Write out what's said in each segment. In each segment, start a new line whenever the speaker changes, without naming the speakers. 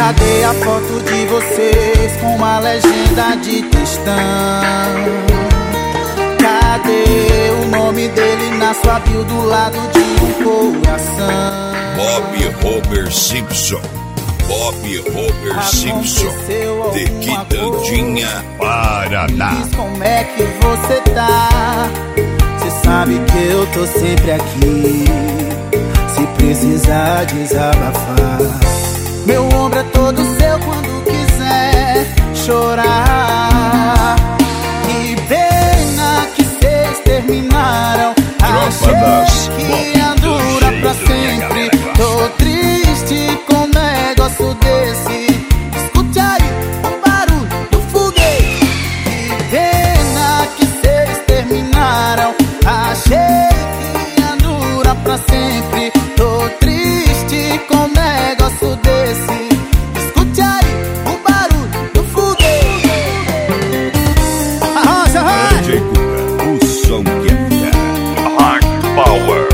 Cadê a foto de vocês com uma legenda de textão? Cadê o nome dele na sua bio do lado de um coração?
Bob Homer Simpson. Bob Homer Simpson, de Quitandinha, Paraná.
Diz como é que você tá? Cê sabe que eu tô sempre aqui, se precisar desabafar. Meu ombro é todo seu quando quiser chorar. Que pena que cês terminaram. Achei que ia durar pra sempre. Tô triste com um negócio desse. Escute aí o barulho do foguete. Que pena que cês terminaram. Achei que ia durar pra sempre. Tô triste com um negócio desse. Escute aí o barulho do foguete. Arrocha, vai!
DJ Cuca, o som que é fera. Hard Power.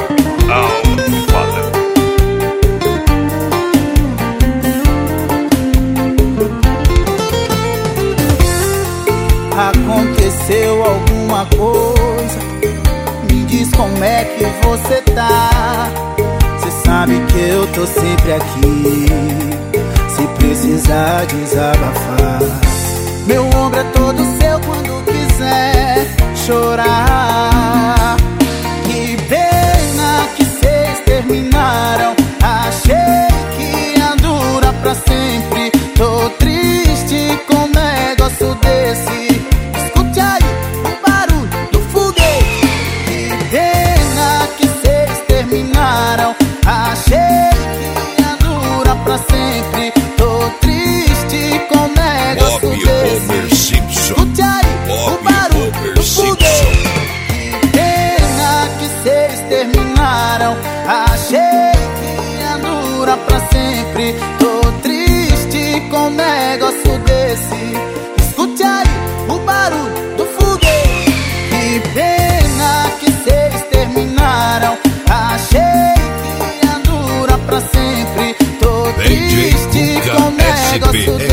Aconteceu alguma coisa? Me diz como é que você tá? Cê sabe que eu tô sempre aqui, se precisar desabafar. Meu ombro é todo seu quando quiser chorar. Que pena que cês terminaram. Achei que ia durar pra sempre. Tô triste com um negócio desse. Escute aí o barulho do foguete. Que pena que cês terminaram. Achei que ia durar pra sempre. Tô triste com um negócio
Bob
desse.
Homer Simpson.
Escute aí o barulho do foguete. Que pena que cês terminaram. Achei que ia durar pra sempre. Tô triste com um negócio desse. Escute aí o barulho do foguete. Que pena que cês terminaram. Achei que ia durar pra sempre. Tô triste com um negócio desse.